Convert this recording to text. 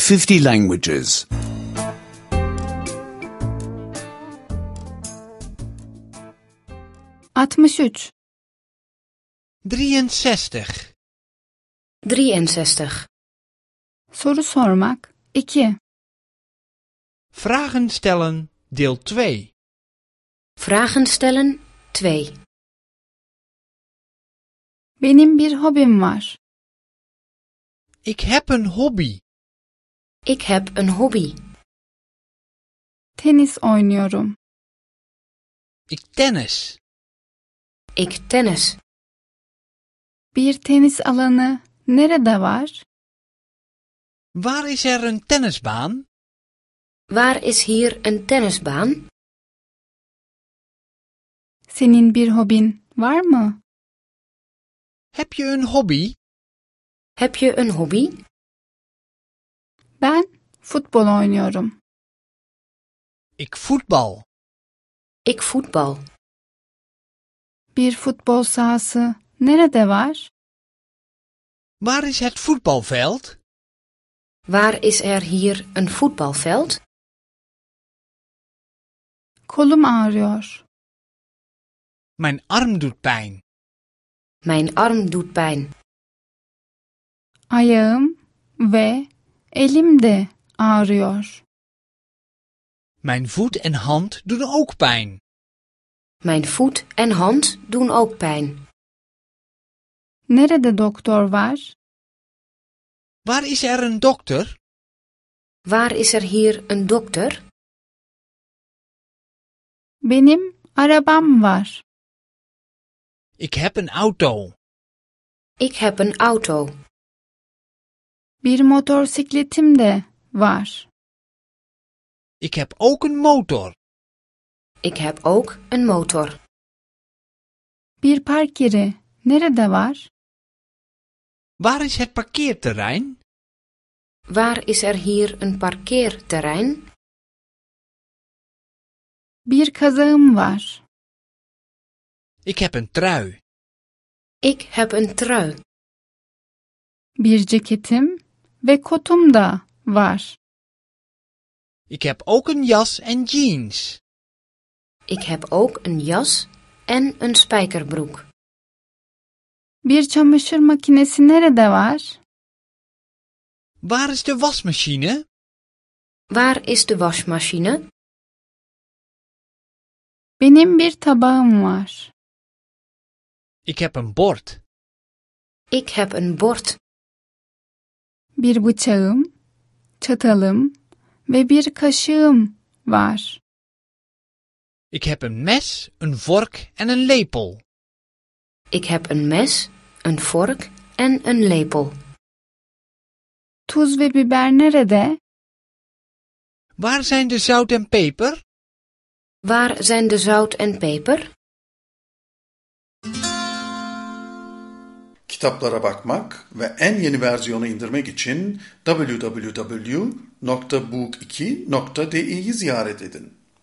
50 languages. 63. 63. 63. Soru sormak 2. Vragen stellen, deel 2. Vragen stellen 2. Benim bir hobim var. Ik heb een hobby. Ik heb een hobby. Tenis oynuyorum. Ik tennis. Ik tennis. Bir tenis alanı nerede var? Waar is er een tennisbaan? Waar is hier een tennisbaan? Senin bir hobin var mı? Heb je een hobby? Heb je een hobby? Ben futbol oynuyorum. Ik voetbal. Ik voetbal. Bir futbol sahası nerede var? Waar is het voetbalveld? Waar is er hier een voetbalveld? Kolum ağrıyor. Mijn arm doet pijn. Mijn arm doet pijn. Ayağım ve elim de ağrıyor. Mijn voet en hand doen ook pijn. Mijn voet en hand doen ook pijn. Nerede doktor var? Waar is er een dokter? Waar is er hier een dokter? Benim arabam var. Ik heb een auto. Ik heb een auto. Bir motosikletim de var. Ik heb ook een motor. Ik heb ook een motor. Bir park yeri nerede var? Waar is het parkeerterrein? Waar is er hier een parkeerterrein? Bir kazağım var. Ik heb een trui. Ik heb een trui. Bir ceketim ve kotum da var. Ik heb ook een jas en jeans. Ik heb ook een jas en een spijkerbroek. Bir çamaşır makinesi nerede var? Waar is de wasmachine? Waar is de wasmachine? Benim bir tabağım var. Ik heb een bord. Ik heb een bord. Bir bıçağım, çatalım ve bir kaşığım var. Ik heb een mes, een vork en een lepel. Ik heb een mes, een vork en een lepel. Tuz ve biber nerede? Waar zijn de zout en peper? Waar zijn de zout en peper? Kitaplara bakmak ve en yeni versiyonu indirmek için www.book2.de'yi ziyaret edin.